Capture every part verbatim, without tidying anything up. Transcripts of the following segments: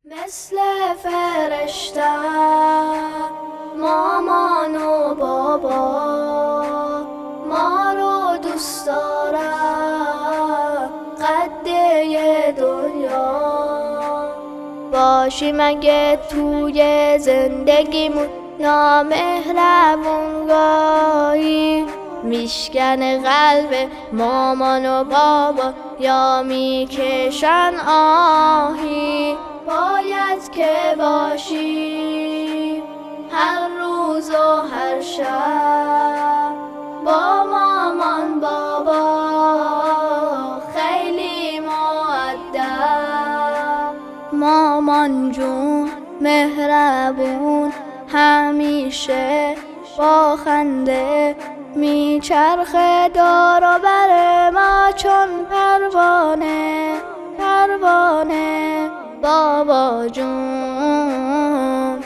مثل فرشته مامان و بابا ما رو دوست دارن قده دنیا باشی مگه توی زندگیمون نامهربون گاهی میشکن قلب مامان و بابا یا میکشن آهی باید که باشی هر روز و هر شب با مامان بابا خیلی مؤدب مامان جون مهربون همیشه با خنده میچرخه دور و بر ما چون پروانه پروانه بابا جون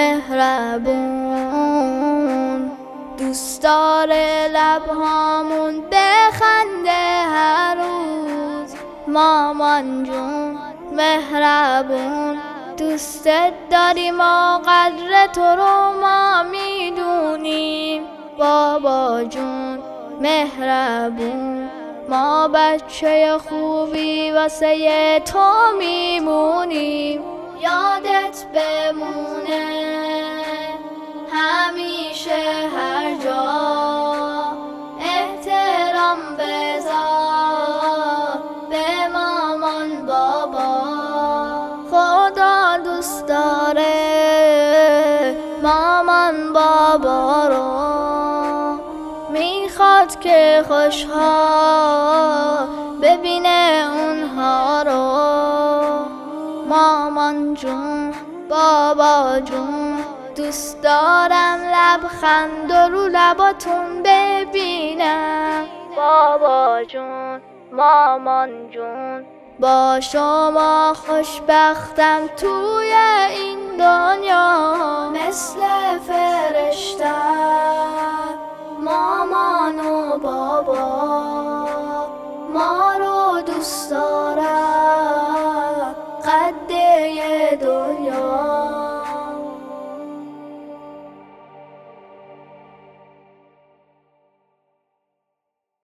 مهربون دوست داره لبهامون بخنده هر روز مامان جون مهربون دوستت داریم و قدر تو رو ما میدونیم بابا جون مهربون ما بچه خوبی واسه تو میمونیم یادت بمونه همیشه هر جا احترام بذار به مامان بابا خدا دوست داره مامان بابا رو میخواد که خوشحال ببینه اونها رو مامان جون بابا جون دوست دارم لبخند رو لباتون ببینم بابا جون مامان جون با شما خوشبختم توی این دنیا مثل فرشته مامان و بابا ما رو دوست